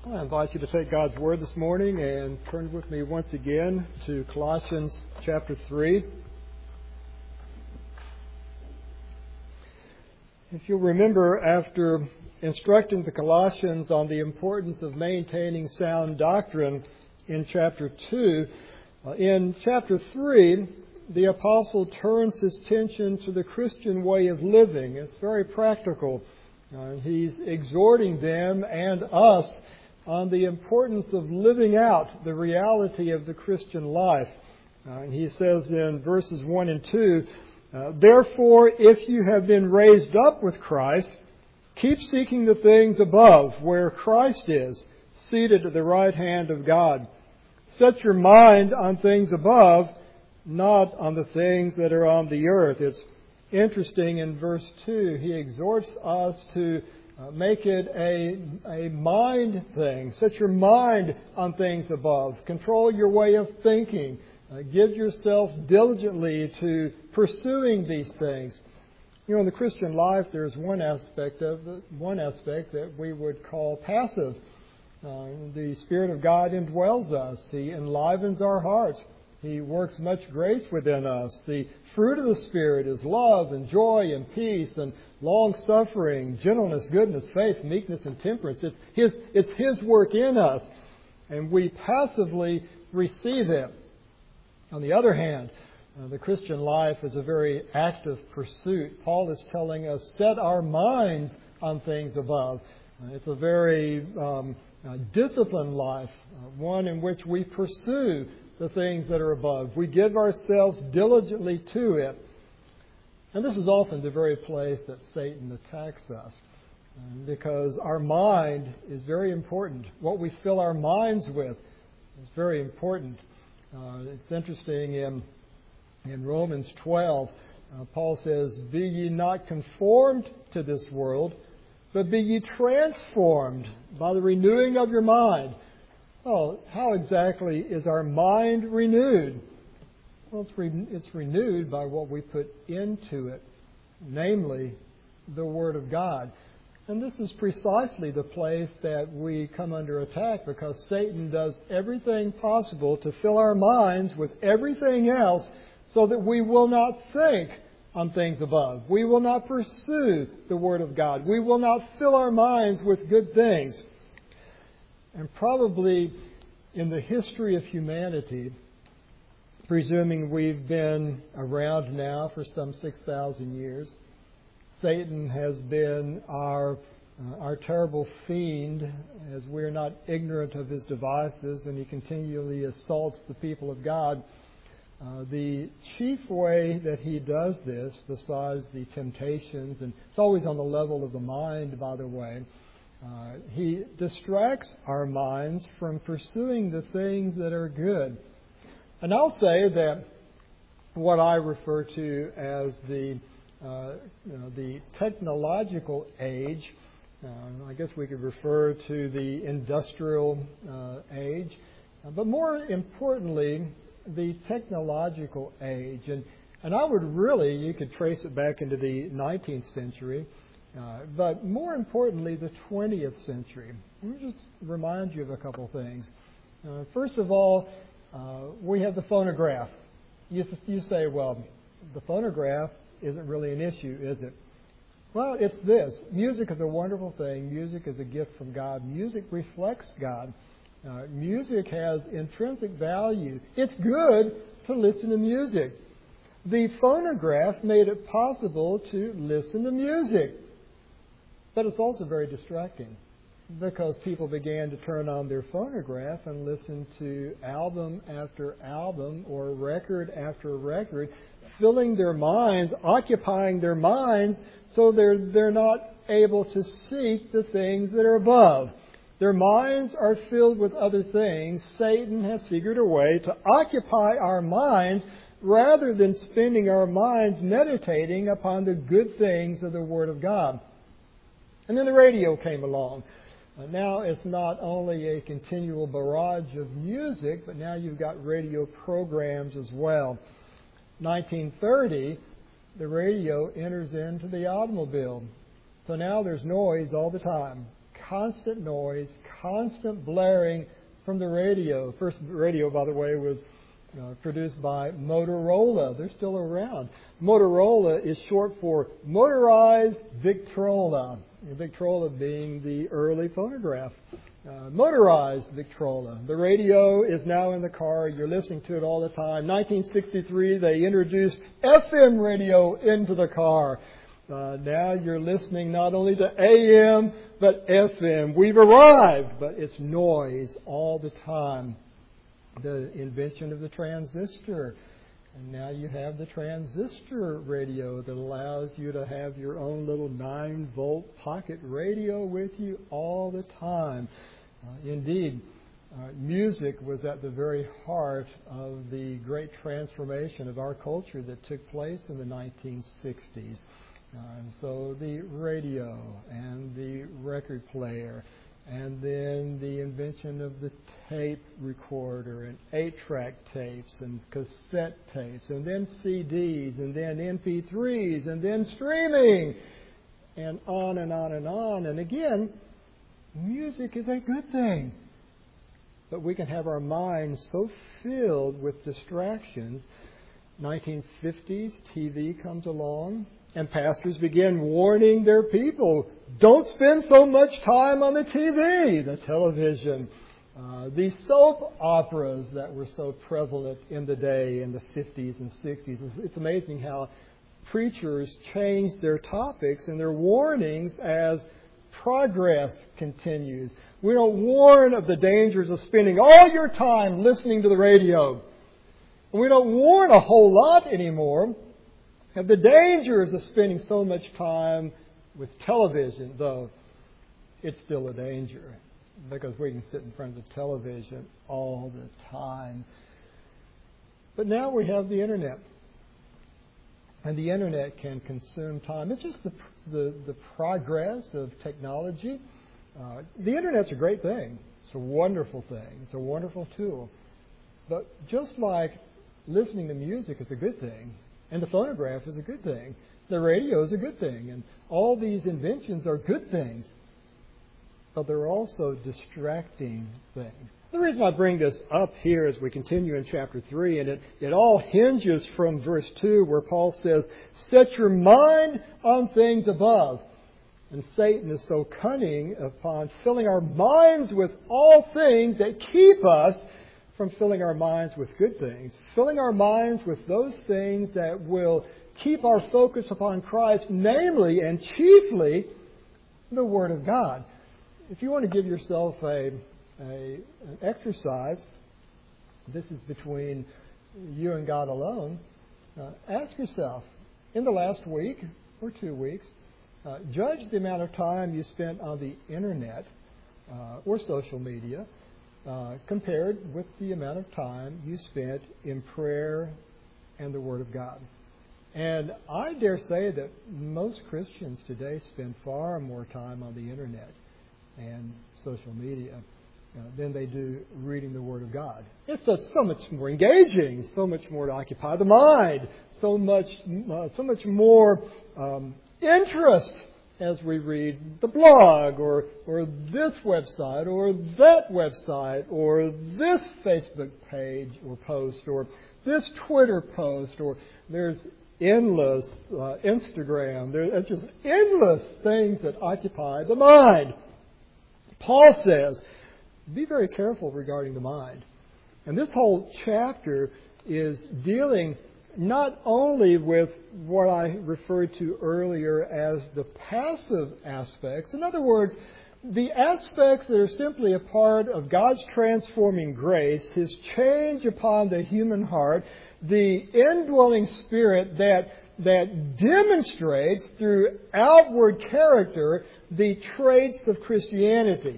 I invite you to take God's Word this morning and turn with me once again to Colossians chapter 3. If you'll remember, after instructing the Colossians on the importance of maintaining sound doctrine in chapter 2, in chapter 3, the Apostle turns his attention to the Christian way of living. It's very practical. He's exhorting them and us on the importance of living out the reality of the Christian life. And he says in verses 1 and 2, "Therefore, if you have been raised up with Christ, keep seeking the things above, where Christ is, seated at the right hand of God. Set your mind on things above, not on the things that are on the earth." It's interesting, in verse 2, he exhorts us to make it a mind thing. Set your mind on things above. Control your way of thinking. Give yourself diligently to pursuing these things. You know, in the Christian life, there's one aspect that we would call passive. The Spirit of God indwells us. He enlivens our hearts. He works much grace within us. The fruit of the Spirit is love and joy and peace and long-suffering, gentleness, goodness, faith, meekness, and temperance. It's His work in us, and we passively receive it. On the other hand, the Christian life is a very active pursuit. Paul is telling us, set our minds on things above. It's a very disciplined life, one in which we pursue the things that are above. We give ourselves diligently to it. And this is often the very place that Satan attacks us, because our mind is very important. What we fill our minds with is very important. It's interesting in Romans 12, Paul says, "Be ye not conformed to this world, but be ye transformed by the renewing of your mind." Oh, how exactly is our mind renewed? Well, it's renewed by what we put into it, namely the Word of God. And this is precisely the place that we come under attack, because Satan does everything possible to fill our minds with everything else so that we will not think on things above. We will not pursue the Word of God. We will not fill our minds with good things. And probably in the history of humanity, presuming we've been around now for some 6,000 years, Satan has been our terrible fiend, as we're not ignorant of his devices, and he continually assaults the people of God. The chief way that he does this, besides the temptations, and it's always on the level of the mind, by the way, he distracts our minds from pursuing the things that are good. And I'll say that what I refer to as the technological age, I guess we could refer to the industrial age, but more importantly, the technological age. And I would really, you could trace it back into the 19th century, but more importantly, the 20th century. Let me just remind you of a couple things. First of all, we have the phonograph. You say, well, the phonograph isn't really an issue, is it? Well, it's this. Music is a wonderful thing. Music is a gift from God. Music reflects God. Music has intrinsic value. It's good to listen to music. The phonograph made it possible to listen to music. But it's also very distracting, because people began to turn on their phonograph and listen to album after album or record after record, filling their minds, occupying their minds, so they're not able to seek the things that are above. Their minds are filled with other things. Satan has figured a way to occupy our minds rather than spending our minds meditating upon the good things of the Word of God. And then the radio came along. Now it's not only a continual barrage of music, but now you've got radio programs as well. 1930, the radio enters into the automobile. So now there's noise all the time. constant noise, constant blaring from the radio. First radio, by the way, was produced by Motorola. They're still around. Motorola is short for Motorized Victrola. Victrola being the early phonograph. Motorized Victrola. The radio is now in the car. You're listening to it all the time. 1963, they introduced FM radio into the car. Now you're listening not only to AM, but FM. We've arrived, but it's noise all the time. The invention of the transistor. And now you have the transistor radio that allows you to have your own little 9-volt pocket radio with you all the time. Indeed, music was at the very heart of the great transformation of our culture that took place in the 1960s. And so the radio and the record player, and then the invention of the tape recorder and 8-track tapes and cassette tapes, and then CDs, and then MP3s, and then streaming, and on and on and on. And again, music is a good thing. But we can have our minds so filled with distractions. 1950s, TV comes along, and pastors begin warning their people, don't spend so much time on the TV, the television. These soap operas that were so prevalent in the day, in the 50s and 60s. It's amazing how preachers changed their topics and their warnings as progress continues. We don't warn of the dangers of spending all your time listening to the radio. We don't warn a whole lot anymore of the dangers of spending so much time with television, though it's still a danger because we can sit in front of the television all the time. But now we have the Internet. And the Internet can consume time. It's just the progress of technology. The Internet's a great thing. It's a wonderful thing. It's a wonderful tool. But just like listening to music is a good thing, and the phonograph is a good thing, the radio is a good thing, and all these inventions are good things. But they're also distracting things. The reason I bring this up here as we continue in chapter 3, and it all hinges from verse 2 where Paul says, set your mind on things above. And Satan is so cunning upon filling our minds with all things that keep us from filling our minds with good things. Filling our minds with those things that will keep our focus upon Christ, namely and chiefly the Word of God. If you want to give yourself an exercise, this is between you and God alone, ask yourself, in the last week or 2 weeks, judge the amount of time you spent on the Internet or social media compared with the amount of time you spent in prayer and the Word of God. And I dare say that most Christians today spend far more time on the Internet and social media than they do reading the Word of God. It's so much more engaging, so much more to occupy the mind, so much more interest as we read the blog or this website or that website or this Facebook page or post or this Twitter post, or there's endless Instagram. There's just endless things that occupy the mind. Paul says, be very careful regarding the mind. And this whole chapter is dealing not only with what I referred to earlier as the passive aspects. In other words, the aspects that are simply a part of God's transforming grace, His change upon the human heart, the indwelling Spirit that demonstrates through outward character the traits of Christianity.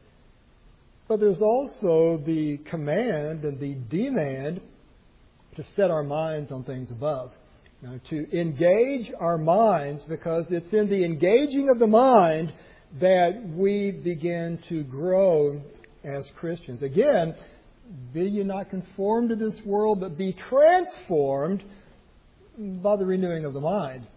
But there's also the command and the demand to set our minds on things above. Now, to engage our minds, because it's in the engaging of the mind that we begin to grow as Christians. Again, be ye not conformed to this world, but be transformed by the renewing of the mind.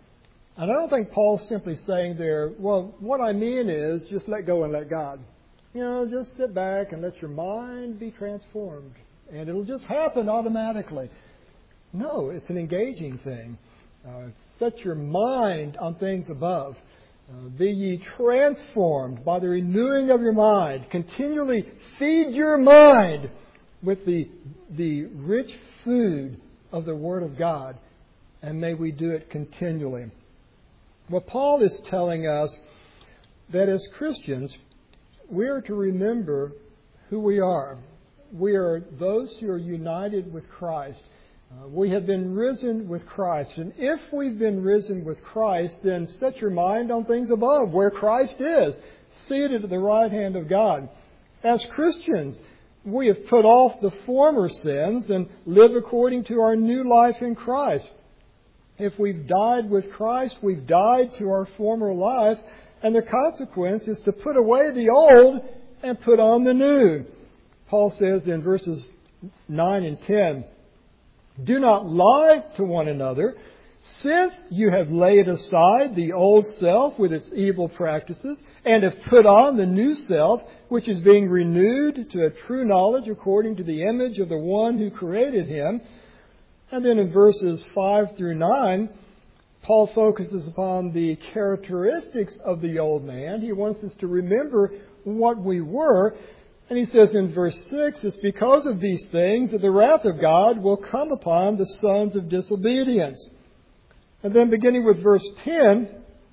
And I don't think Paul's simply saying there, well, what I mean is just let go and let God. Just sit back and let your mind be transformed. And it'll just happen automatically. No, it's an engaging thing. Set your mind on things above. Be ye transformed by the renewing of your mind. Continually feed your mind with the rich food of the Word of God. And may we do it continually. Well, Paul is telling us that as Christians, we are to remember who we are. We are those who are united with Christ. We have been risen with Christ. And if we've been risen with Christ, then set your mind on things above, where Christ is, seated at the right hand of God. As Christians, we have put off the former sins and live according to our new life in Christ. If we've died with Christ, we've died to our former life, and the consequence is to put away the old and put on the new. Paul says in verses 9 and 10, do not lie to one another, since you have laid aside the old self with its evil practices, and have put on the new self, which is being renewed to a true knowledge according to the image of the one who created him. And then in verses 5 through 9, Paul focuses upon the characteristics of the old man. He wants us to remember what we were. And he says in verse 6, it's because of these things that the wrath of God will come upon the sons of disobedience. And then beginning with verse 10,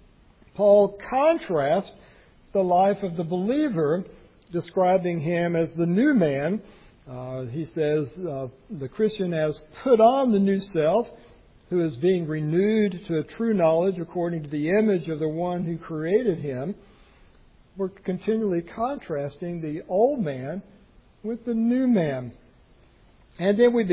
Paul contrasts the life of the believer, describing him as the new man. He says the Christian has put on the new self, who is being renewed to a true knowledge according to the image of the one who created him. We're continually contrasting the old man with the new man. And then we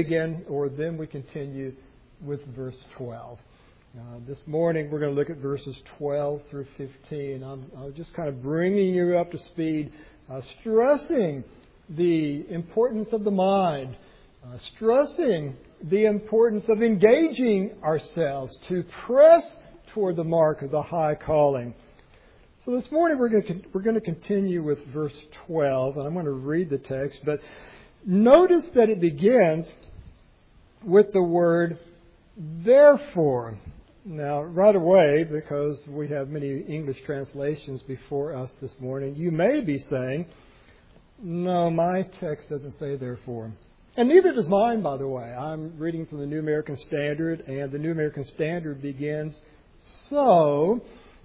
continue with verse 12. This morning we're going to look at verses 12 through 15. I'm just kind of bringing you up to speed, stressing the importance of the mind, stressing the importance of engaging ourselves to press toward the mark of the high calling. So this morning we're going to continue with verse 12, and I'm going to read the text, but notice that it begins with the word therefore. Now, right away, because we have many English translations before us this morning, you may be saying, no, my text doesn't say therefore. And neither does mine, by the way. I'm reading from the New American Standard, and the New American Standard begins, so.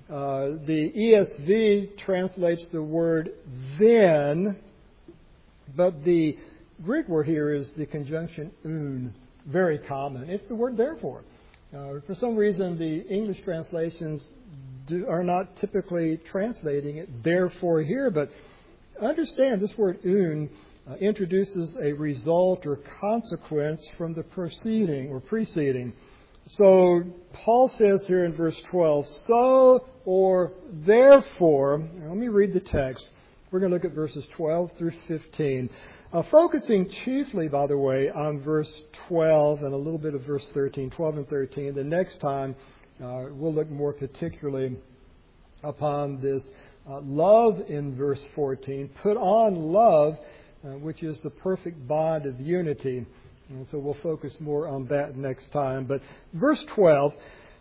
The ESV translates the word then, but the Greek word here is the conjunction un, very common. It's the word therefore. For some reason, the English translations are not typically translating it therefore here, but understand this word un introduces a result or consequence from the preceding. So Paul says here in verse 12, so or therefore, let me read the text. We're going to look at verses 12 through 15. Focusing chiefly, by the way, on verse 12 and a little bit of verse 13, 12 and 13. The next time we'll look more particularly upon this love in verse 14. Put on love, which is the perfect bond of unity. And so we'll focus more on that next time. But verse 12,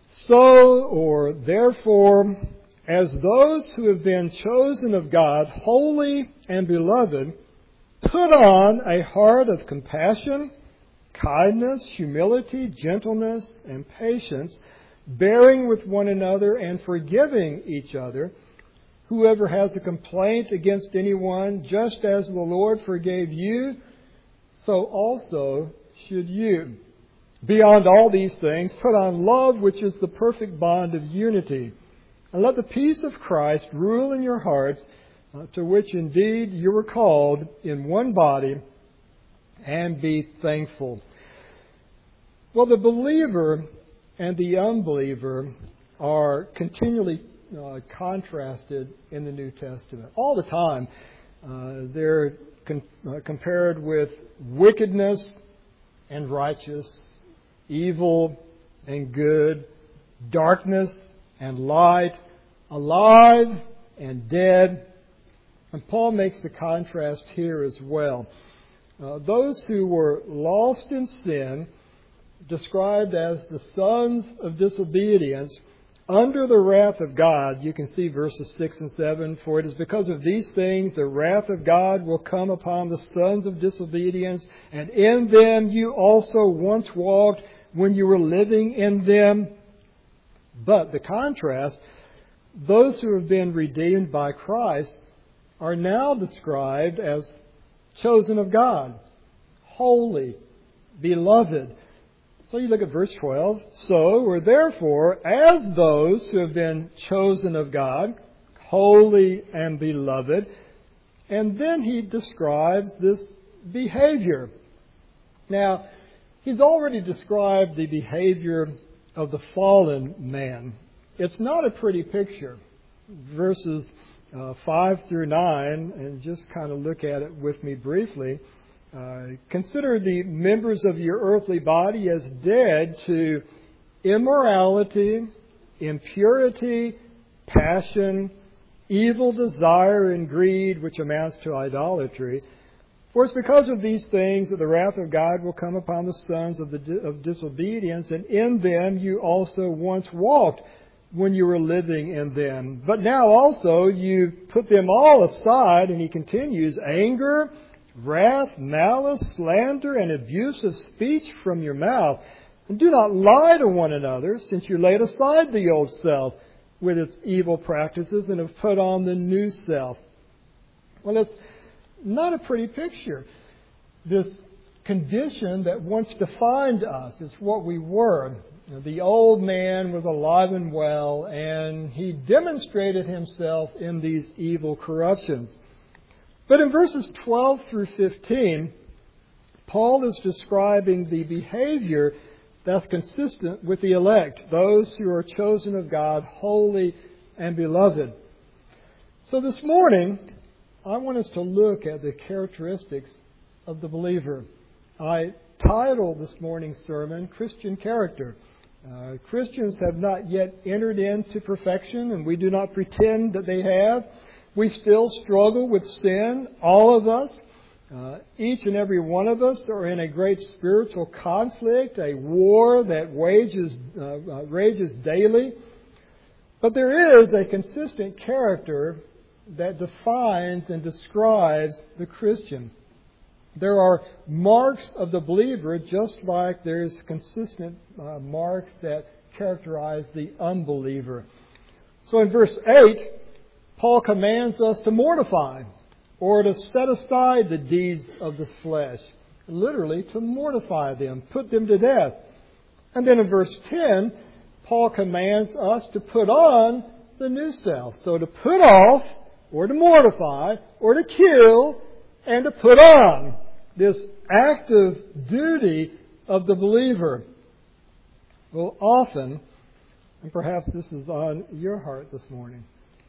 so or therefore, as those who have been chosen of God, holy and beloved, put on a heart of compassion, kindness, humility, gentleness, and patience, bearing with one another and forgiving each other. Whoever has a complaint against anyone, just as the Lord forgave you, so also should you. Beyond all these things, put on love, which is the perfect bond of unity. And let the peace of Christ rule in your hearts, to which indeed you were called in one body, and be thankful. Well, the believer and the unbeliever are continually contrasted in the New Testament. All the time. They're compared with wickedness and righteous, evil and good, darkness and light, alive and dead. And Paul makes the contrast here as well. Those who were lost in sin, described as the sons of disobedience, under the wrath of God. You can see verses 6 and 7. For it is because of these things the wrath of God will come upon the sons of disobedience, and in them you also once walked when you were living in them. But the contrast, those who have been redeemed by Christ are now described as chosen of God, holy, beloved. So you look at verse 12. So, or therefore, as those who have been chosen of God, holy and beloved. And then he describes this behavior. Now, he's already described the behavior of the fallen man. It's not a pretty picture. Verses 5 through 9, and just kind of look at it with me briefly. Consider the members of your earthly body as dead to immorality, impurity, passion, evil desire, and greed, which amounts to idolatry. For it's because of these things that the wrath of God will come upon the sons of disobedience, and in them you also once walked when you were living in them. But now also you put them all aside, and he continues, anger, wrath, malice, slander, and abusive speech from your mouth. And do not lie to one another, since you laid aside the old self with its evil practices and have put on the new self. Well, it's not a pretty picture. This condition that once defined us, it's what we were. The old man was alive and well, and he demonstrated himself in these evil corruptions. But in verses 12 through 15, Paul is describing the behavior that's consistent with the elect, those who are chosen of God, holy and beloved. So this morning, I want us to look at the characteristics of the believer. I titled this morning's sermon, Christian Character. Christians have not yet entered into perfection, and we do not pretend that they have. We still struggle with sin, all of us. Each and every one of us are in a great spiritual conflict, a war that rages daily. But there is a consistent character that defines and describes the Christian. There are marks of the believer, just like there's consistent marks that characterize the unbeliever. So in verse 8, Paul commands us to mortify, or to set aside the deeds of the flesh. Literally, to mortify them, put them to death. And then in verse 10, Paul commands us to put on the new self. So to put off, or to mortify, or to kill, and to put on. This active duty of the believer. Well, often, and perhaps this is on your heart this morning,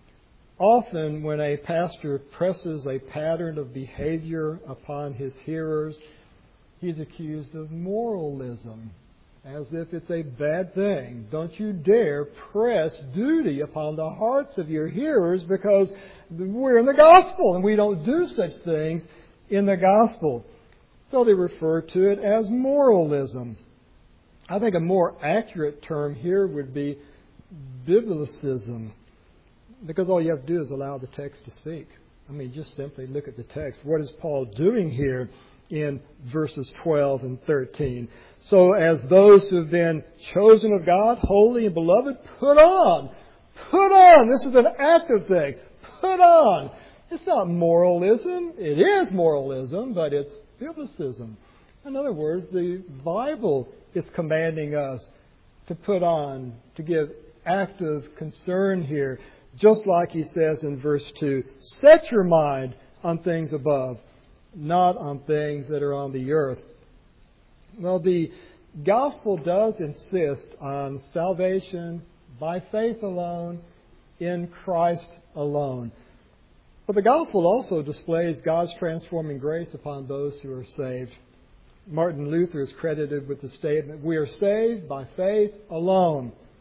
often when a pastor presses a pattern of behavior upon his hearers, he's accused of moralism, as if it's a bad thing. Don't you dare press duty upon the hearts of your hearers, because we're in the gospel and we don't do such things in the gospel. So they refer to it as moralism. I think a more accurate term here would be biblicism, because all you have to do is allow the text to speak. I mean, just simply look at the text. What is Paul doing here in verses 12 and 13? So as those who have been chosen of God, holy and beloved, put on. Put on. This is an active thing. Put on. It's not moralism. It is moralism, but it's biblicism. In other words, the Bible is commanding us to put on, to give active concern here. Just like he says in verse 2, set your mind on things above, not on things that are on the earth. Well, the gospel does insist on salvation by faith alone, in Christ alone. But the gospel also displays God's transforming grace upon those who are saved. Martin Luther is credited with the statement, we are saved by faith alone.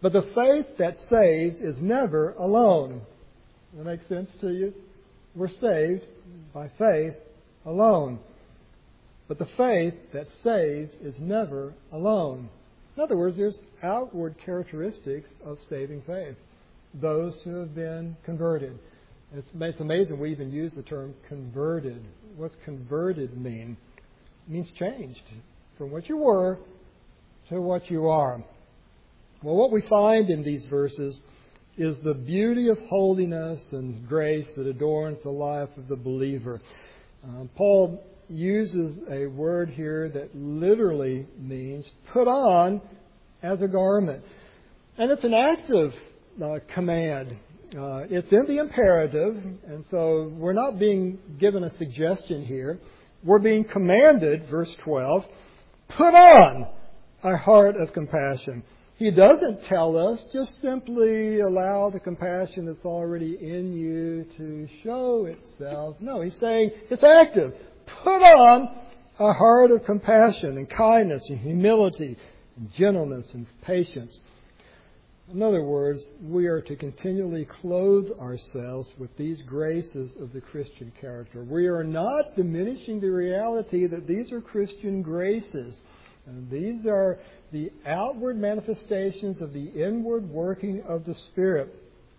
But the faith that saves is never alone. Does that make sense to you? We're saved by faith alone. But the faith that saves is never alone. In other words, there's outward characteristics of saving faith. Those who have been converted. It's amazing we even use the term converted. What's converted mean? It means changed from what you were to what you are. Well, what we find in these verses is the beauty of holiness and grace that adorns the life of the believer. Paul uses a word here that literally means put on as a garment. And it's an active command. It's in the imperative, and so we're not being given a suggestion here. We're being commanded, verse 12, put on a heart of compassion. He doesn't tell us just simply allow the compassion that's already in you to show itself. No, he's saying it's active. Put on a heart of compassion and kindness and humility and gentleness and patience. In other words, we are to continually clothe ourselves with these graces of the Christian character. We are not diminishing the reality that these are Christian graces. And these are the outward manifestations of the inward working of the Spirit.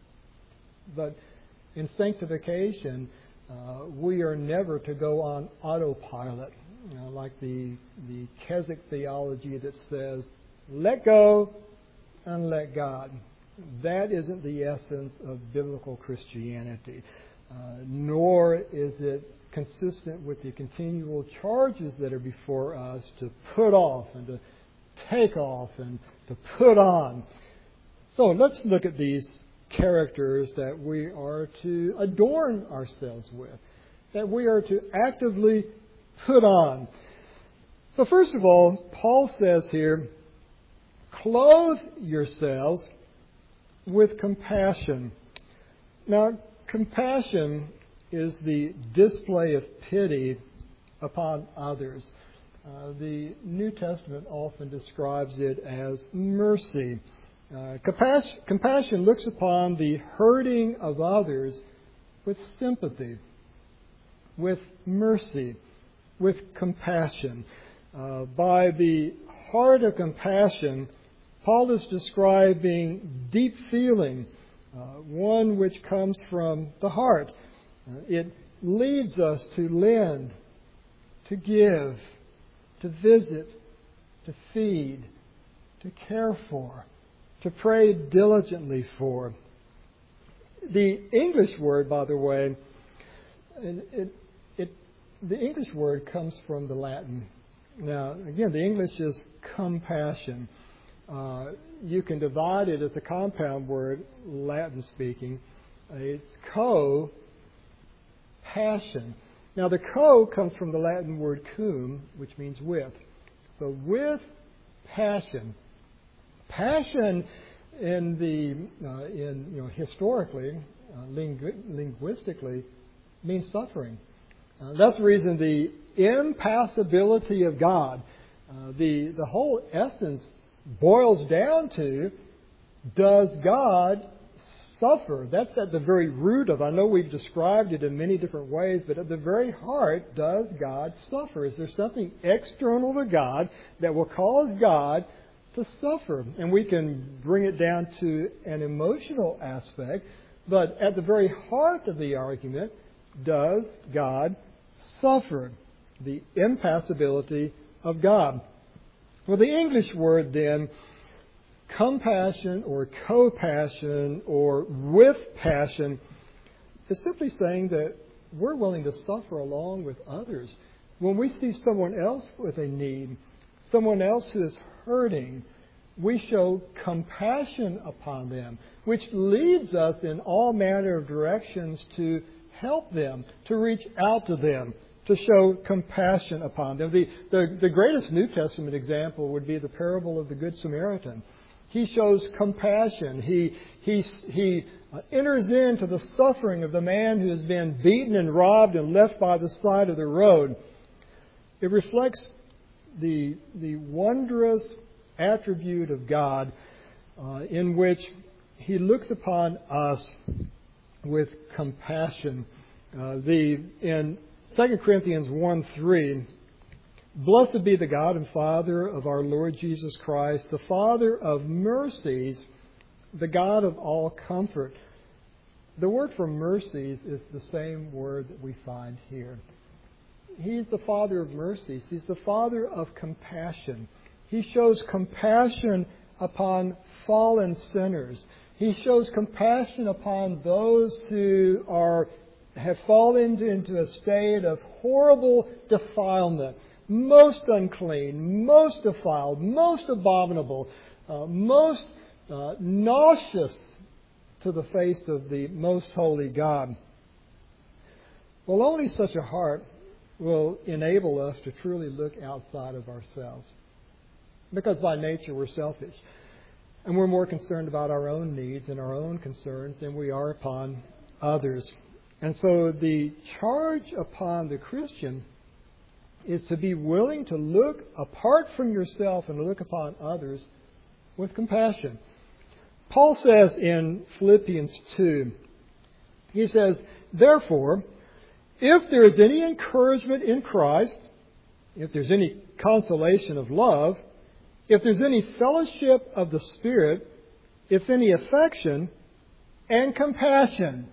But in sanctification, we are never to go on autopilot, like the Keswick theology that says, let go and let God. That isn't the essence of biblical Christianity, nor is it consistent with the continual charges that are before us to put off and to take off and to put on. So let's look at these characters that we are to adorn ourselves with, that we are to actively put on. So first of all, Paul says here, clothe yourselves with compassion. Now, compassion is the display of pity upon others. The New Testament often describes it as mercy. Compassion looks upon the hurting of others with sympathy, with mercy, with compassion. By the heart of compassion, Paul is describing deep feeling, one which comes from the heart. It leads us to lend, to give, to visit, to feed, to care for, to pray diligently for. The English word, by the way, the English word comes from the Latin. Now, again, the English is compassion. You can divide it as a compound word, Latin speaking. It's co-passion. Now, the co comes from the Latin word cum, which means with. So, with passion. Passion historically, linguistically, means suffering. That's the reason the impassibility of God, the whole essence boils down to, does God suffer? That's at the very root of, I know we've described it in many different ways, but at the very heart, does God suffer? Is there something external to God that will cause God to suffer? And we can bring it down to an emotional aspect, but at the very heart of the argument, does God suffer? The impassibility of God. Well, the English word then, compassion or co-passion or with passion, is simply saying that we're willing to suffer along with others. When we see someone else with a need, someone else who is hurting, we show compassion upon them, which leads us in all manner of directions to help them, to reach out to them, to show compassion upon them. The greatest New Testament example would be the parable of the Good Samaritan. He shows compassion. He enters into the suffering of the man who has been beaten and robbed and left by the side of the road. It reflects the wondrous attribute of God in which he looks upon us with compassion. In 2 Corinthians 1:3, "Blessed be the God and Father of our Lord Jesus Christ, the Father of mercies, the God of all comfort." The word for mercies is the same word that we find here. He's the Father of mercies. He's the Father of compassion. He shows compassion upon fallen sinners. He shows compassion upon those who have fallen into a state of horrible defilement, most unclean, most defiled, most abominable, most nauseous to the face of the most holy God. Well, only such a heart will enable us to truly look outside of ourselves. Because by nature we're selfish. And we're more concerned about our own needs and our own concerns than we are upon others. And so the charge upon the Christian is to be willing to look apart from yourself and to look upon others with compassion. Paul says in Philippians 2, he says, "Therefore, if there is any encouragement in Christ, if there's any consolation of love, if there's any fellowship of the Spirit, if any affection and compassion."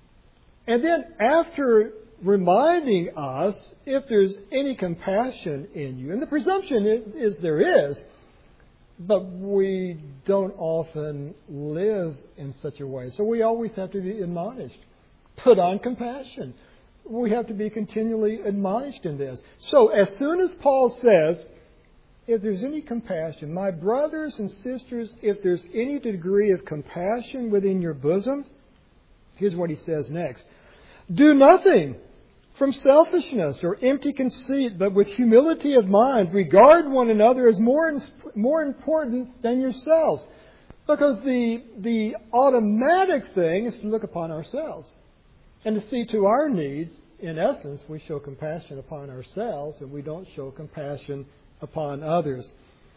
And then after reminding us if there's any compassion in you, and the presumption is there is, but we don't often live in such a way. So we always have to be admonished. Put on compassion. We have to be continually admonished in this. So as soon as Paul says, if there's any compassion, my brothers and sisters, if there's any degree of compassion within your bosom, here's what he says next. "Do nothing from selfishness or empty conceit, but with humility of mind, regard one another as more important than yourselves." Because the automatic thing is to look upon ourselves and to see to our needs. In essence, we show compassion upon ourselves and we don't show compassion upon others.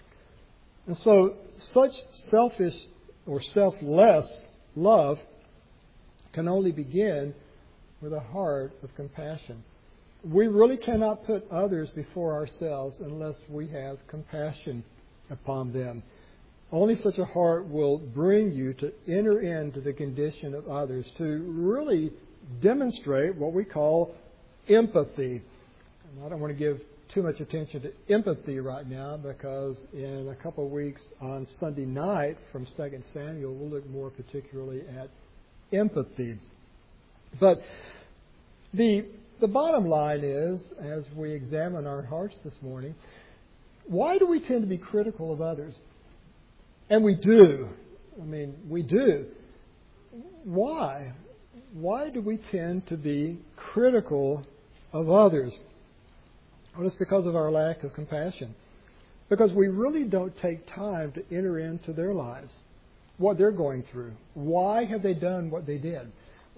And so such selfish or selfless love can only begin with a heart of compassion. We really cannot put others before ourselves unless we have compassion upon them. Only such a heart will bring you to enter into the condition of others, to really demonstrate what we call empathy. And I don't want to give too much attention to empathy right now, because in a couple of weeks on Sunday night from 2 Samuel, we'll look more particularly at empathy. But the bottom line is, as we examine our hearts this morning, why do we tend to be critical of others? And we do. We do. Why? Why do we tend to be critical of others? Well, it's because of our lack of compassion. Because we really don't take time to enter into their lives, what they're going through. Why have they done what they did?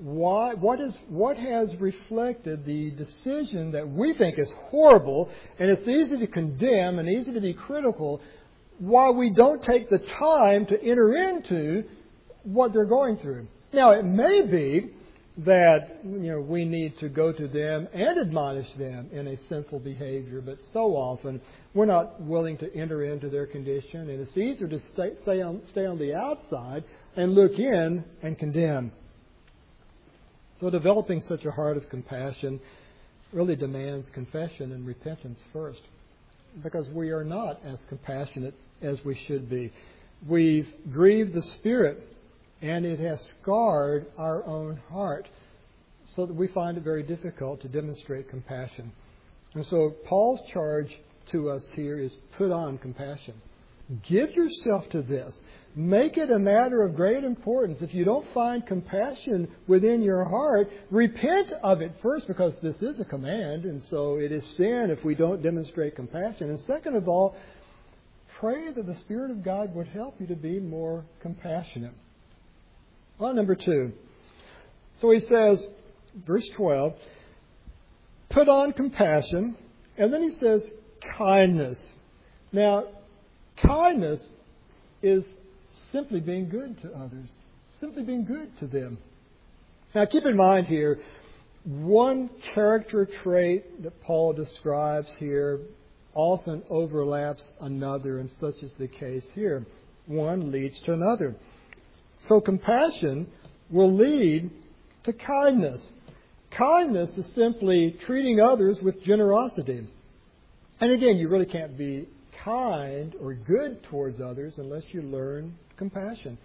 What has reflected the decision that we think is horrible, and it's easy to condemn and easy to be critical, why we don't take the time to enter into what they're going through. Now, it may be that we need to go to them and admonish them in a sinful behavior, but so often we're not willing to enter into their condition, and it's easier to stay on the outside and look in and condemn. So developing such a heart of compassion really demands confession and repentance first, because we are not as compassionate as we should be. We've grieved the Spirit, and it has scarred our own heart, so that we find it very difficult to demonstrate compassion. And so Paul's charge to us here is put on compassion. Give yourself to this. Make it a matter of great importance. If you don't find compassion within your heart, repent of it first, because this is a command, and so it is sin if we don't demonstrate compassion. And second of all, pray that the Spirit of God would help you to be more compassionate. Well, number 2. So he says, verse 12, put on compassion, and then he says kindness. Now, kindness is simply being good to others, simply being good to them. Now keep in mind here, one character trait that Paul describes here often overlaps another, and such is the case here. One leads to another. So compassion will lead to kindness. Kindness is simply treating others with generosity. And again, you really can't be kind or good towards others unless you learn compassion.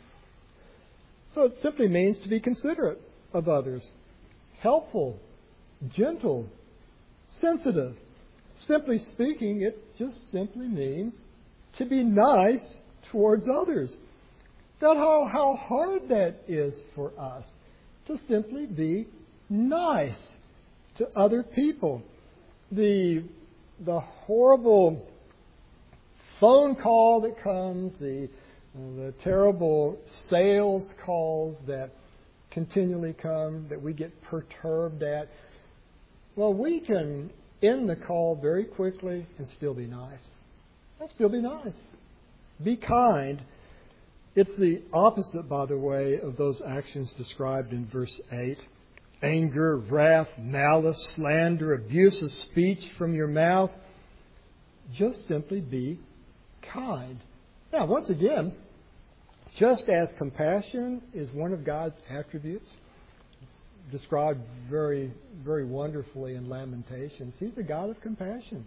So it simply means to be considerate of others, helpful, gentle, sensitive. Simply speaking, it just simply means to be nice towards others. That's how hard that is for us, to simply be nice to other people. The horrible phone call that comes, the terrible sales calls that continually come, that we get perturbed at. Well, we can end the call very quickly and still be nice. And still be nice. Be kind. It's the opposite, by the way, of those actions described in verse 8. Anger, wrath, malice, slander, abusive speech from your mouth. Just simply be kind. Now, once again, just as compassion is one of God's attributes, described very, very wonderfully in Lamentations, He's a God of compassion.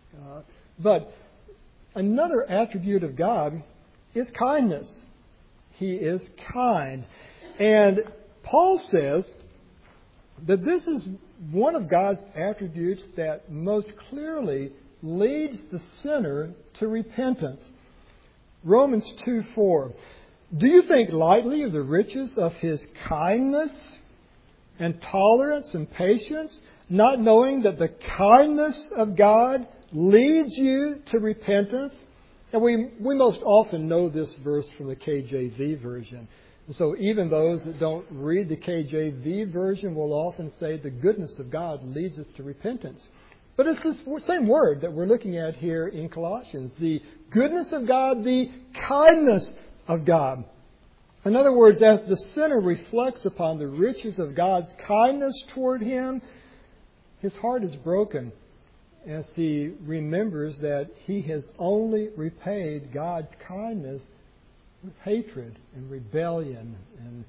But another attribute of God is kindness. He is kind. And Paul says that this is one of God's attributes that most clearly leads the sinner to repentance. Romans 2:4. Do you think lightly of the riches of His kindness and tolerance and patience, not knowing that the kindness of God leads you to repentance? And we most often know this verse from the KJV version. And so even those that don't read the KJV version will often say the goodness of God leads us to repentance. But it's the same word that we're looking at here in Colossians. The goodness of God, the kindness of God. In other words, as the sinner reflects upon the riches of God's kindness toward him, his heart is broken as he remembers that he has only repaid God's kindness with hatred and rebellion. And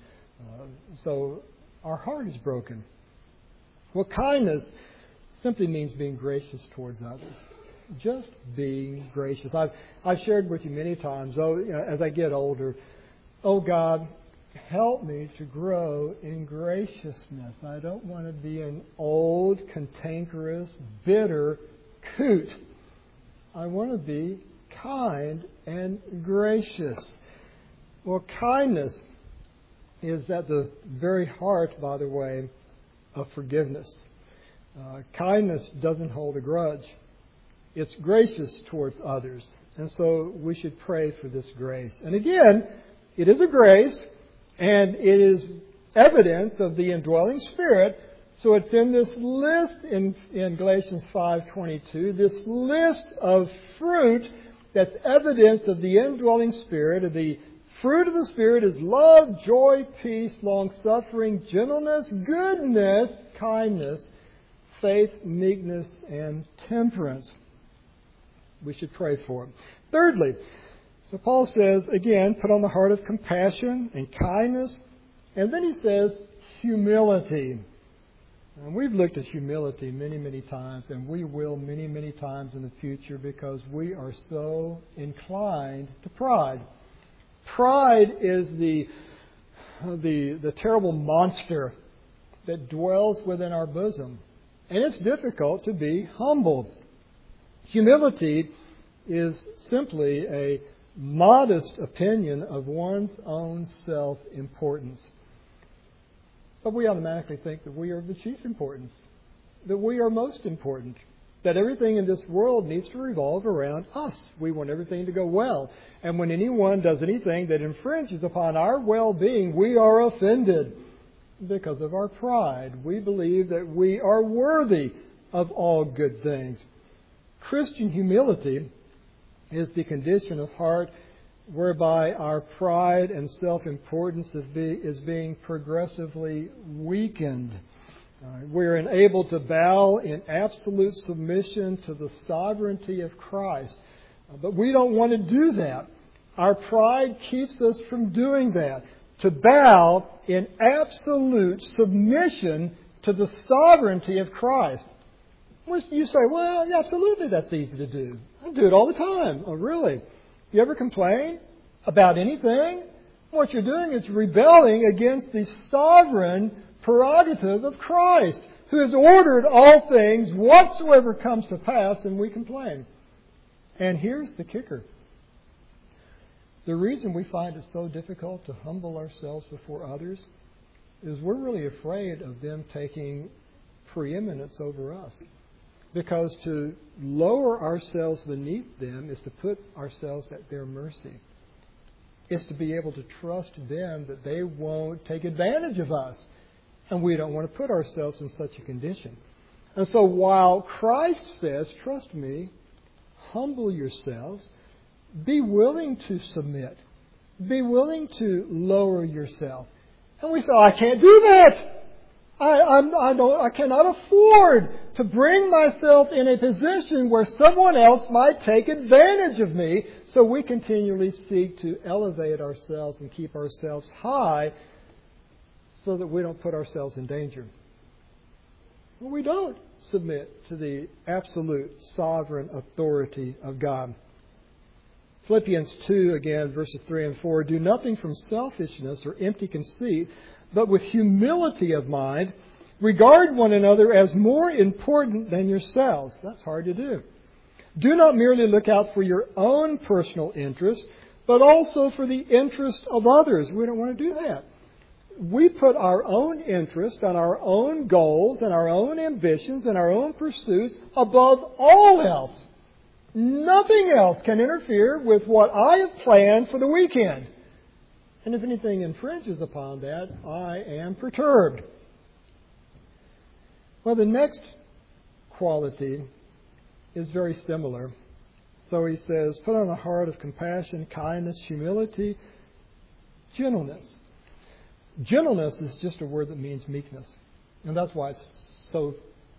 so our heart is broken. Well, kindness simply means being gracious towards others. Just being gracious. I've shared with you many times, as I get older, oh God, help me to grow in graciousness. I don't want to be an old, cantankerous, bitter coot. I want to be kind and gracious. Well, kindness is at the very heart, by the way, of forgiveness. Kindness doesn't hold a grudge. It's gracious towards others. And so we should pray for this grace. And again, it is a grace, and it is evidence of the indwelling Spirit. So it's in this list in Galatians 5:22, this list of fruit that's evidence of the indwelling Spirit. Of the fruit of the Spirit is love, joy, peace, long-suffering, gentleness, goodness, kindness, faith, meekness, and temperance. We should pray for them. Thirdly, so Paul says, again, put on the heart of compassion and kindness. And then he says, humility. And we've looked at humility many, many times, and we will many, many times in the future because we are so inclined to pride. Pride is the terrible monster that dwells within our bosom. And it's difficult to be humble. Humility is simply a modest opinion of one's own self-importance. But we automatically think that we are of the chief importance, that we are most important, that everything in this world needs to revolve around us. We want everything to go well. And when anyone does anything that infringes upon our well-being, we are offended because of our pride. We believe that we are worthy of all good things. Christian humility is the condition of heart whereby our pride and self-importance is being progressively weakened. We're enabled to bow in absolute submission to the sovereignty of Christ. But we don't want to do that. Our pride keeps us from doing that. To bow in absolute submission to the sovereignty of Christ. You say, well, absolutely, that's easy to do. I do it all the time. Oh, really? You ever complain about anything? What you're doing is rebelling against the sovereign prerogative of Christ, who has ordered all things whatsoever comes to pass, and we complain. And here's the kicker. The reason we find it so difficult to humble ourselves before others is we're really afraid of them taking preeminence over us. Because to lower ourselves beneath them is to put ourselves at their mercy. It's to be able to trust them that they won't take advantage of us. And we don't want to put ourselves in such a condition. And so while Christ says, trust me, humble yourselves, be willing to submit, be willing to lower yourself. And we say, I can't do that. I cannot afford to bring myself in a position where someone else might take advantage of me. So we continually seek to elevate ourselves and keep ourselves high so that we don't put ourselves in danger. Well, we don't submit to the absolute sovereign authority of God. Philippians 2, again, verses 3 and 4. Do nothing from selfishness or empty conceit, but with humility of mind, regard one another as more important than yourselves. That's hard to do. Do not merely look out for your own personal interest, but also for the interest of others. We don't want to do that. We put our own interest and our own goals and our own ambitions and our own pursuits above all else. Nothing else can interfere with what I have planned for the weekend. And if anything infringes upon that, I am perturbed. Well, the next quality is very similar. So he says, put on a heart of compassion, kindness, humility, gentleness. Gentleness is just a word that means meekness. And that's why it's so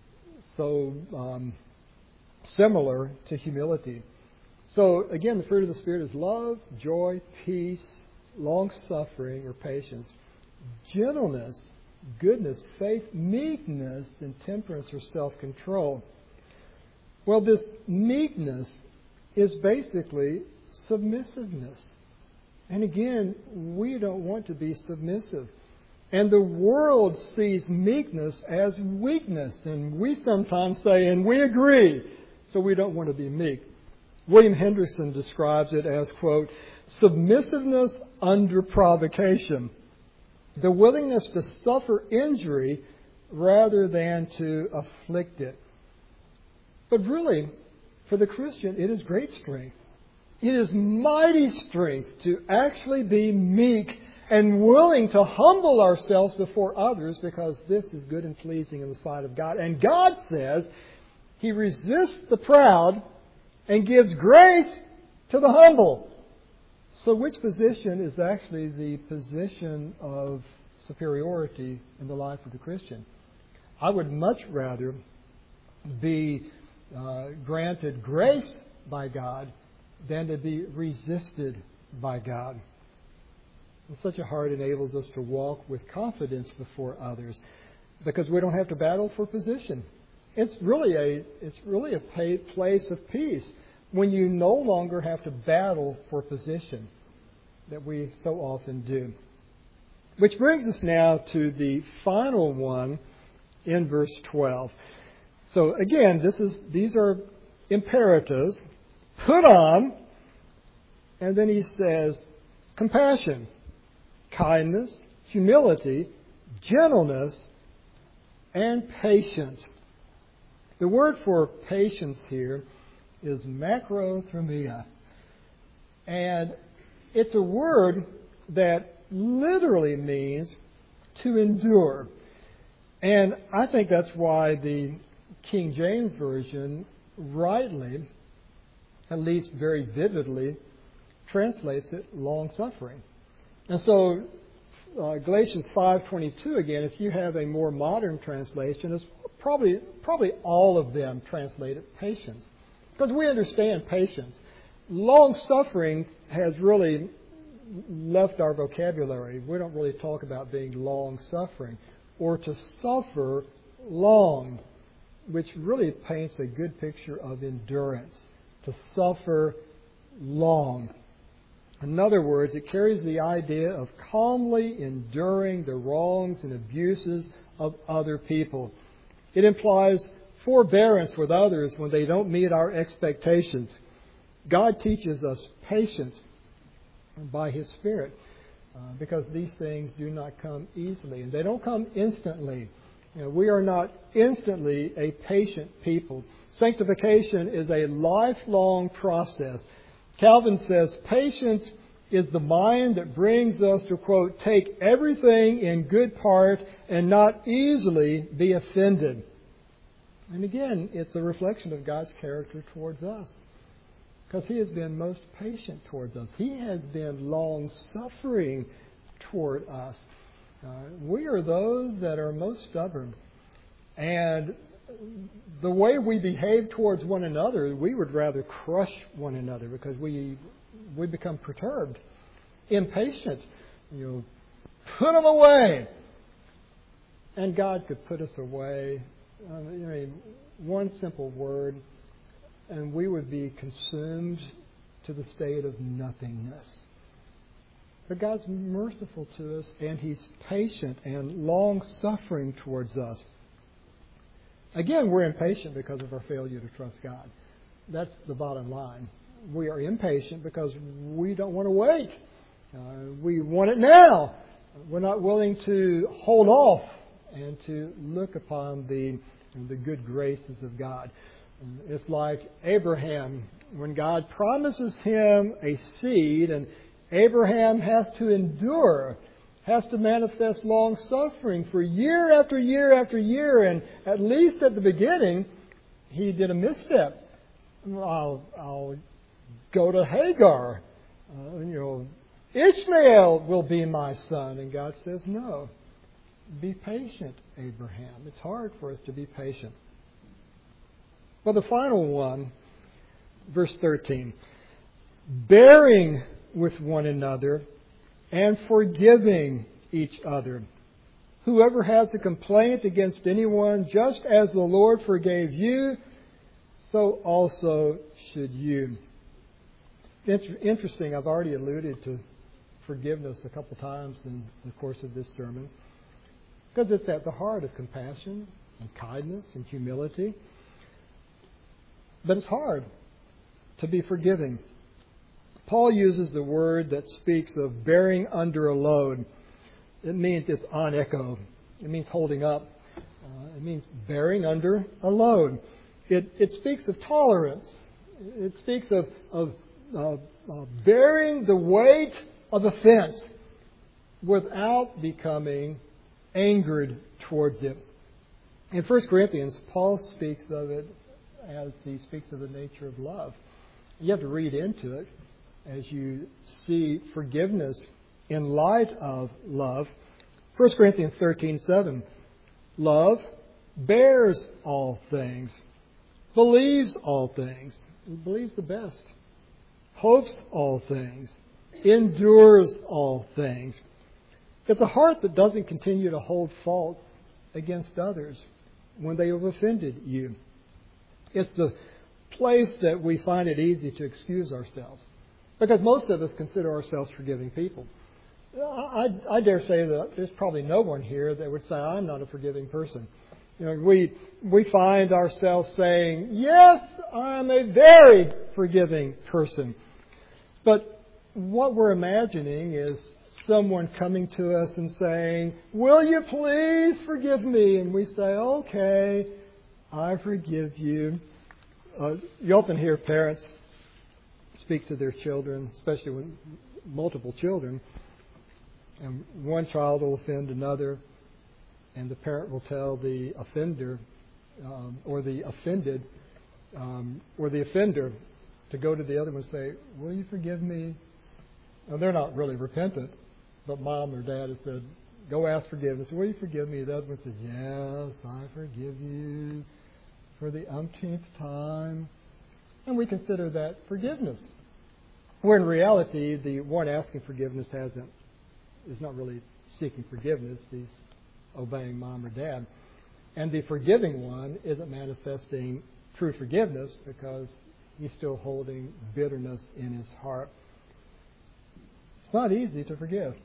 similar to humility. So, again, the fruit of the Spirit is love, joy, peace, long-suffering, or patience, gentleness, goodness, faith, meekness, and temperance or self-control. Well, this meekness is basically submissiveness. And again, we don't want to be submissive. And the world sees meekness as weakness. And we sometimes say, and we agree, so we don't want to be meek. William Hendrickson describes it as, quote, submissiveness under provocation. The willingness to suffer injury rather than to afflict it. But really, for the Christian, it is great strength. It is mighty strength to actually be meek and willing to humble ourselves before others, because this is good and pleasing in the sight of God. And God says He resists the proud and gives grace to the humble. So which position is actually the position of superiority in the life of the Christian? I would much rather be granted grace by God than to be resisted by God. And such a heart enables us to walk with confidence before others, because we don't have to battle for position. It's really a place of peace when you no longer have to battle for position that we so often do. Which brings us now to the final one in verse 12. So again, these are imperatives. Put on, and then he says, compassion, kindness, humility, gentleness, and patience. The word for patience here is macrothumia. And it's a word that literally means to endure. And I think that's why the King James Version rightly, at least very vividly, translates it long-suffering. And so Galatians 5:22 again, if you have a more modern translation, is probably all of them translate it patience. Because we understand patience. Long-suffering has really left our vocabulary. We don't really talk about being long-suffering or to suffer long, which really paints a good picture of endurance, to suffer long. In other words, it carries the idea of calmly enduring the wrongs and abuses of other people. It implies forbearance with others when they don't meet our expectations. God teaches us patience by His Spirit because these things do not come easily, and they don't come instantly. We are not instantly a patient people. Sanctification is a lifelong process. Calvin says, patience is the mind that brings us to, quote, take everything in good part and not easily be offended. And again, it's a reflection of God's character towards us, because He has been most patient towards us. He has been long-suffering toward us. We are those that are most stubborn. And the way we behave towards one another, we would rather crush one another because we become perturbed, impatient. Put them away. And God could put us away. One simple word, and we would be consumed to the state of nothingness. But God's merciful to us, and He's patient and long-suffering towards us. Again, we're impatient because of our failure to trust God. That's the bottom line. We are impatient because we don't want to wait. We want it now. We're not willing to hold off and to look upon the good graces of God. It's like Abraham, when God promises him a seed, and Abraham has to endure, has to manifest long suffering for year after year after year, and at least at the beginning, he did a misstep. I'll go to Hagar. Ishmael will be my son. And God says, no. Be patient, Abraham. It's hard for us to be patient. Well, the final one, verse 13. Bearing with one another and forgiving each other. Whoever has a complaint against anyone, just as the Lord forgave you, so also should you. It's interesting, I've already alluded to forgiveness a couple times in the course of this sermon, because it's at the heart of compassion and kindness and humility. But it's hard to be forgiving. Paul uses the word that speaks of bearing under a load. It means it's on echo. It means holding up. It means bearing under a load. It speaks of tolerance. It speaks of bearing the weight of offense without becoming angered towards it. In 1 Corinthians, Paul speaks of it as he speaks of the nature of love. You have to read into it as you see forgiveness in light of love. 1 Corinthians 13:7. Love bears all things, believes all things, believes the best, hopes all things, endures all things. It's a heart that doesn't continue to hold fault against others when they have offended you. It's the place that we find it easy to excuse ourselves, because most of us consider ourselves forgiving people. I dare say that there's probably no one here that would say, I'm not a forgiving person. We find ourselves saying, yes, I'm a very forgiving person. But what we're imagining is someone coming to us and saying, will you please forgive me? And we say, okay, I forgive you. You often hear parents speak to their children, especially when multiple children, and one child will offend another, and the parent will tell the offender or the offender to go to the other one and say, will you forgive me Now, they're not really repentant, but mom or dad has said, go ask forgiveness. Will you forgive me? The other one says, yes, I forgive you for the umpteenth time. And we consider that forgiveness. Where in reality, the one asking forgiveness is not really seeking forgiveness. He's obeying mom or dad. And the forgiving one isn't manifesting true forgiveness because he's still holding bitterness in his heart. It's not easy to forgive.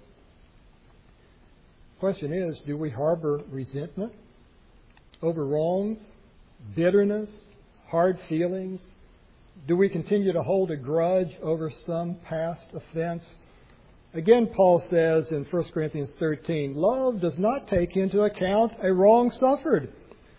The question is, do we harbor resentment over wrongs, bitterness, hard feelings? Do we continue to hold a grudge over some past offense? Again, Paul says in 1 Corinthians 13, love does not take into account a wrong suffered.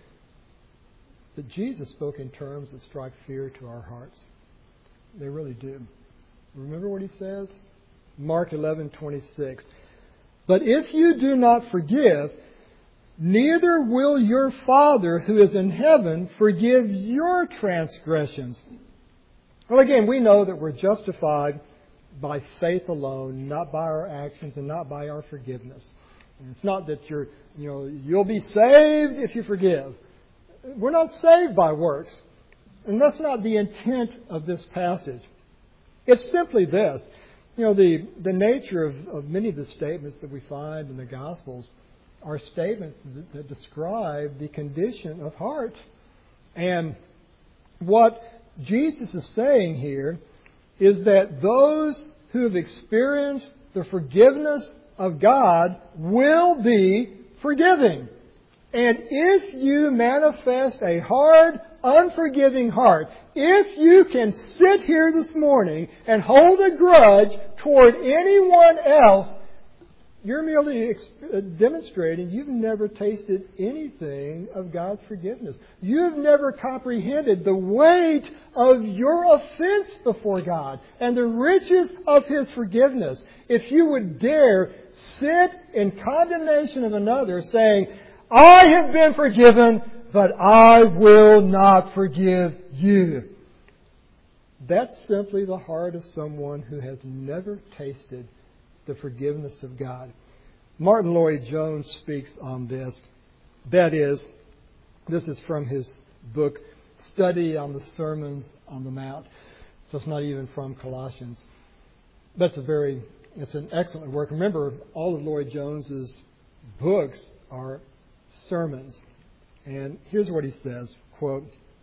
But Jesus spoke in terms that strike fear to our hearts. They really do. Remember what he says? Mark 11:26. But if you do not forgive, neither will your Father who is in heaven forgive your transgressions. Well, again, we know that we're justified by faith alone, not by our actions and not by our forgiveness. And it's not that you'll be saved if you forgive. We're not saved by works. And that's not the intent of this passage. It's simply this. The nature of many of the statements that we find in the Gospels are statements that describe the condition of heart. And what Jesus is saying here is that those who have experienced the forgiveness of God will be forgiving. And if you manifest a hard, unforgiving heart, if you can sit here this morning and hold a grudge toward anyone else, you're merely demonstrating you've never tasted anything of God's forgiveness. You've never comprehended the weight of your offense before God and the riches of His forgiveness. If you would dare sit in condemnation of another saying, I have been forgiven, but I will not forgive you. That's simply the heart of someone who has never tasted the forgiveness of God. Martin Lloyd-Jones speaks on this. That is, this is from his book, Study on the Sermons on the Mount. So it's not even from Colossians. It's an excellent work. Remember, all of Lloyd-Jones's books are sermons. And here's what he says, quote,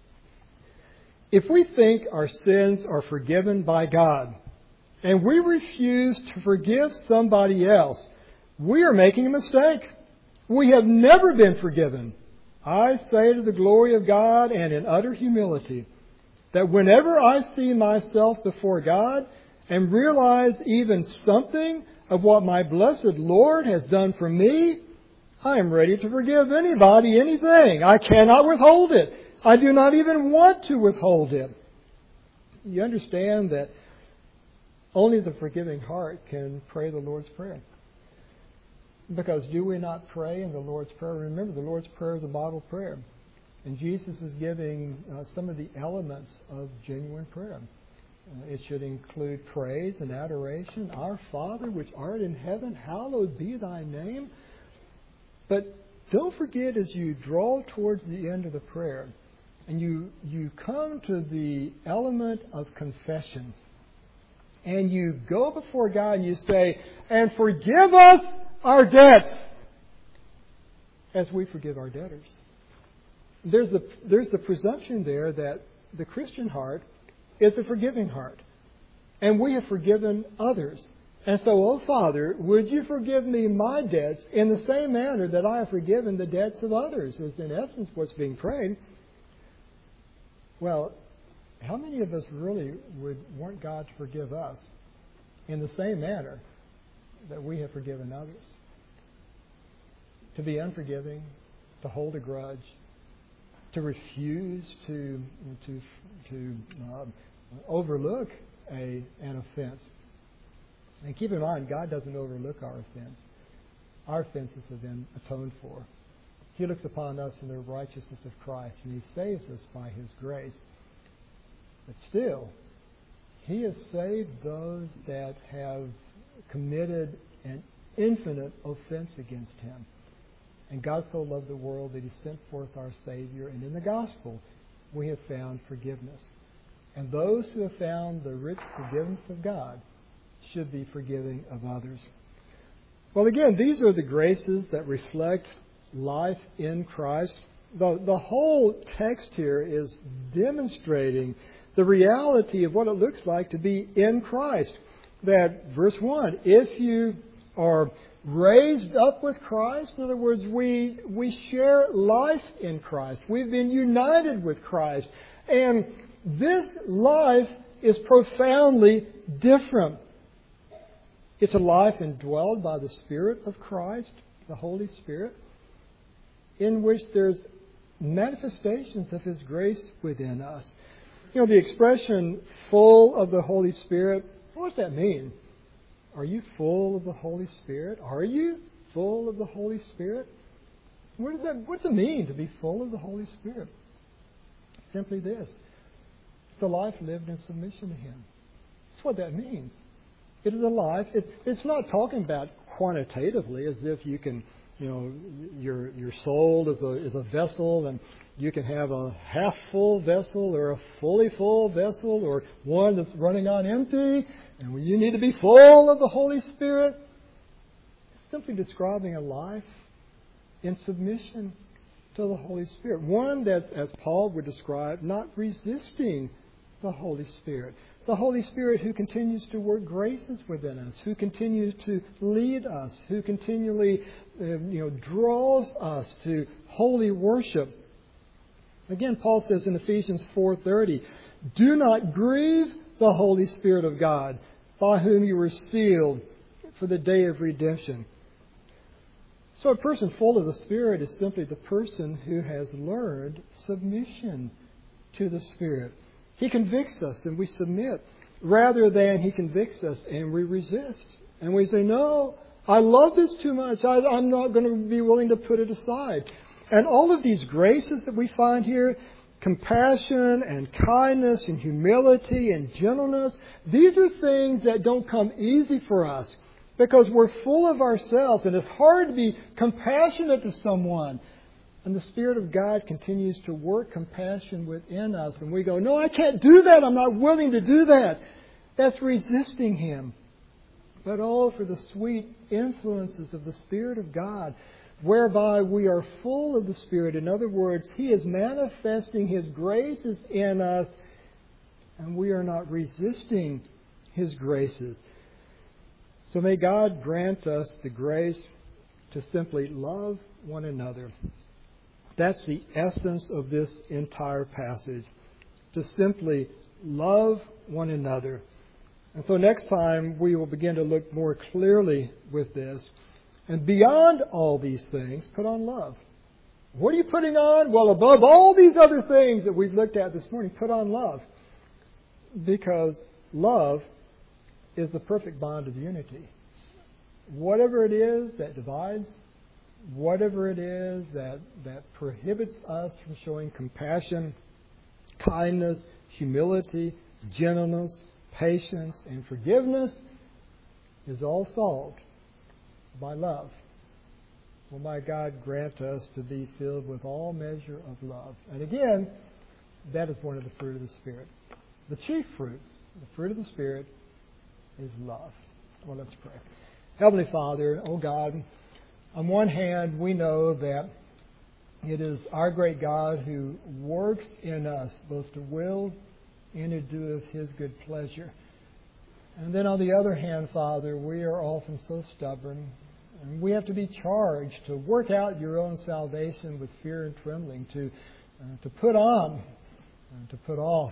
if we think our sins are forgiven by God, and we refuse to forgive somebody else, we are making a mistake. We have never been forgiven. I say to the glory of God and in utter humility that whenever I see myself before God and realize even something of what my blessed Lord has done for me, I am ready to forgive anybody, anything. I cannot withhold it. I do not even want to withhold it. You understand that only the forgiving heart can pray the Lord's Prayer. Because do we not pray in the Lord's Prayer? Remember, the Lord's Prayer is a model prayer. And Jesus is giving some of the elements of genuine prayer. It should include praise and adoration. Our Father, which art in heaven, hallowed be thy name. But don't forget, as you draw towards the end of the prayer, and you come to the element of confession, and you go before God and you say, and forgive us our debts as we forgive our debtors. There's the presumption there that the Christian heart is a forgiving heart. And we have forgiven others. And so, oh Father, would you forgive me my debts in the same manner that I have forgiven the debts of others, is in essence what's being prayed. Well, how many of us really would want God to forgive us in the same manner that we have forgiven others? To be unforgiving, to hold a grudge, to refuse to overlook an offense. And keep in mind, God doesn't overlook our offense. Our offenses have been atoned for. He looks upon us in the righteousness of Christ, and He saves us by His grace. But still, He has saved those that have committed an infinite offense against him. And God so loved the world that he sent forth our Savior, and in the gospel we have found forgiveness. And those who have found the rich forgiveness of God should be forgiving of others. Well, again, these are the graces that reflect life in Christ. The whole text here is demonstrating the reality of what it looks like to be in Christ. That verse 1, if you are raised up with Christ, in other words, we share life in Christ. We've been united with Christ. And this life is profoundly different. It's a life indwelled by the Spirit of Christ, the Holy Spirit, in which there's manifestations of His grace within us. You know, the expression full of the Holy Spirit, what does that mean? Are you full of the Holy Spirit? Are you full of the Holy Spirit? What does it mean to be full of the Holy Spirit? Simply this. It's a life lived in submission to Him. That's what that means. It is a life. It's not talking about quantitatively as if you can, you know, your soul is a vessel and you can have a half-full vessel or a fully full vessel or one that's running on empty and you need to be full of the Holy Spirit. It's simply describing a life in submission to the Holy Spirit. One that, as Paul would describe, not resisting the Holy Spirit. The Holy Spirit who continues to work graces within us, who continues to lead us, who continually draws us to holy worship. Again, Paul says in Ephesians 4:30, do not grieve the Holy Spirit of God, by whom you were sealed for the day of redemption. So a person full of the Spirit is simply the person who has learned submission to the Spirit. He convicts us and we submit, rather than He convicts us and we resist. And we say, no, I love this too much. I'm not going to be willing to put it aside. And all of these graces that we find here, compassion and kindness and humility and gentleness, these are things that don't come easy for us because we're full of ourselves and it's hard to be compassionate to someone. And the Spirit of God continues to work compassion within us. And we go, no, I can't do that. I'm not willing to do that. That's resisting Him. But all for the sweet influences of the Spirit of God, whereby we are full of the Spirit. In other words, He is manifesting His graces in us, and we are not resisting His graces. So may God grant us the grace to simply love one another. That's the essence of this entire passage, to simply love one another. And so next time we will begin to look more clearly with this. And beyond all these things, put on love. What are you putting on? Well, above all these other things that we've looked at this morning, put on love. Because love is the perfect bond of unity. Whatever it is that divides, whatever it is that prohibits us from showing compassion, kindness, humility, gentleness, patience, and forgiveness is all solved by love. Well, my God, grant us to be filled with all measure of love. And again, that is one of the fruit of the Spirit. The chief fruit, the fruit of the Spirit, is love. Well, let's pray. Heavenly Father, oh God, on one hand, we know that it is our great God who works in us both to will and to do of His good pleasure. And then on the other hand, Father, we are often so stubborn, and we have to be charged to work out your own salvation with fear and trembling, to put on, to put off,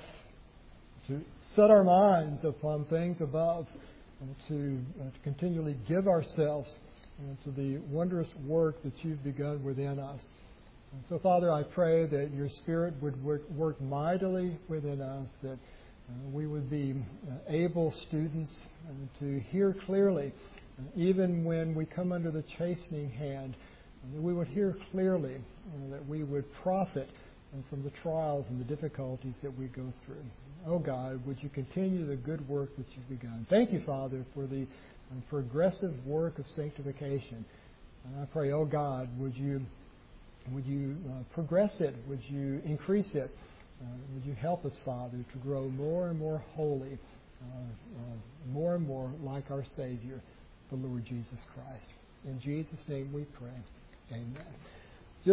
to set our minds upon things above, and to continually give ourselves to the wondrous work that you've begun within us. And so, Father, I pray that your Spirit would work mightily within us, that we would be able students to hear clearly, even when we come under the chastening hand, that we would hear clearly, that we would profit from the trials and the difficulties that we go through. Oh God, would you continue the good work that you've begun. Thank you, Father, for the and progressive work of sanctification. And I pray, oh God, would you progress it? Would you increase it? Would you help us, Father, to grow more and more holy, more and more like our Savior, the Lord Jesus Christ. In Jesus' name we pray. Amen.